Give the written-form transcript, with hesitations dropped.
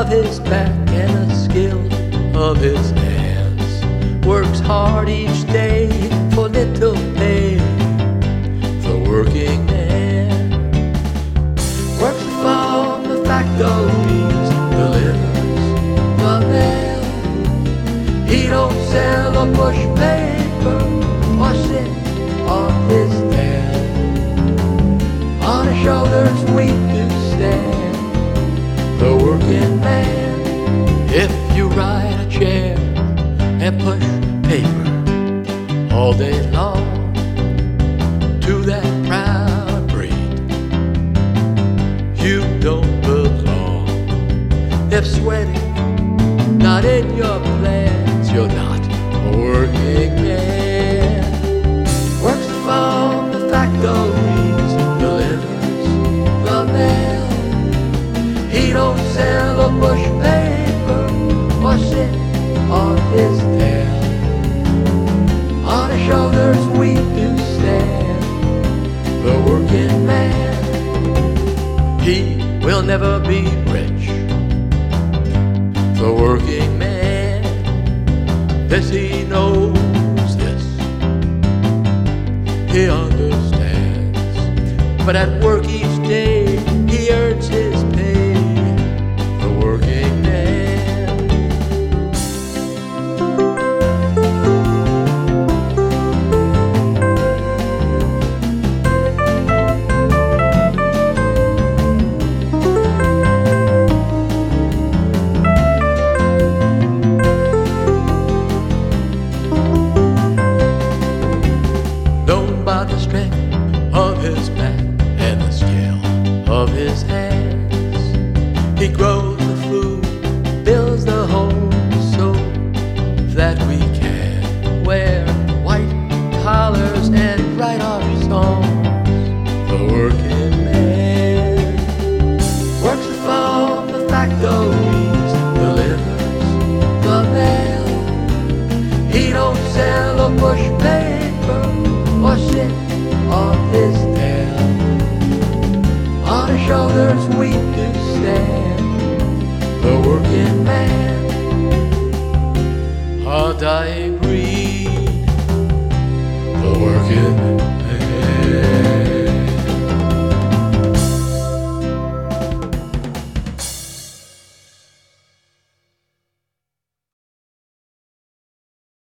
of his back and the skill of his hands. Works hard each day for little pay. The working man works from the factories, delivers the mail. He don't sell or push paper or sit on his tail. On his shoulders we do stand, the working man. If you ride a chair and push paper all day long to that proud breed, you don't belong. If sweating not in your plans, you're not a working man. Works from the factories, delivers the mail. He don't sell or push paper or sit on his tail. On his shoulders we do stand, the working man. He will never be rich, the working man. This he knows, this he understands. But at work each day he earns his pay, the working man. Known by the strength of his back and the skill of his hands, he grows the food, builds the home so that we can wear white collars and write our songs. The working man works from the factories, delivers the mail. He don't sell or push paper or sit on his tail. On his shoulders we do stand, the working man. A dying breed, the working man.